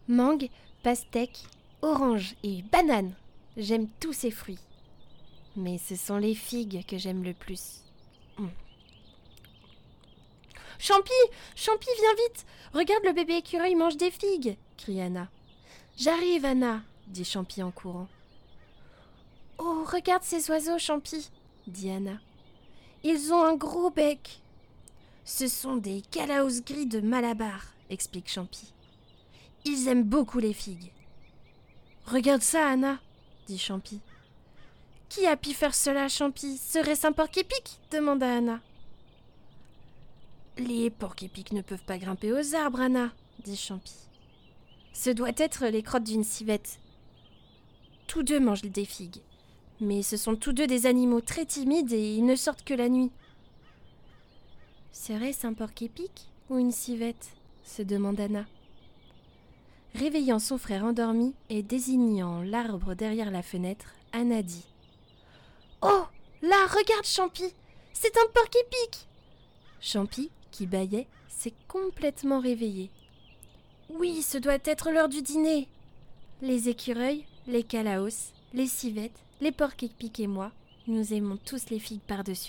Mangue, pastèque, orange et banane. J'aime tous ces fruits. Mais ce sont les figues que j'aime le plus. Champi, Champi, viens vite! Regarde, le bébé écureuil mange des figues, crie Anna. J'arrive, Anna, dit Champi en courant. Oh, regarde ces oiseaux, Champi, dit Anna. Ils ont un gros bec. Ce sont des calaos gris de Malabar, explique Champi. Ils aiment beaucoup les figues. Regarde ça, Anna, dit Champi. Qui a pu faire cela, Champi? Serait-ce un porc-épic? Demanda Anna. Les porcs-épics ne peuvent pas grimper aux arbres, Anna, dit Champi. Ce doit être les crottes d'une civette. Tous deux mangent des figues, mais ce sont tous deux des animaux très timides et ils ne sortent que la nuit. Serait-ce un porc-épic ou une civette? Se demande Anna. Réveillant son frère endormi et désignant l'arbre derrière la fenêtre, Anna dit « Oh, là, regarde, Champi, c'est un porc-épic !» Champi, qui bâillait, s'est complètement réveillé. « Oui, ce doit être l'heure du dîner !» Les écureuils, les calaos, les civettes, les porcs-épics et moi, nous aimons tous les figues par-dessus.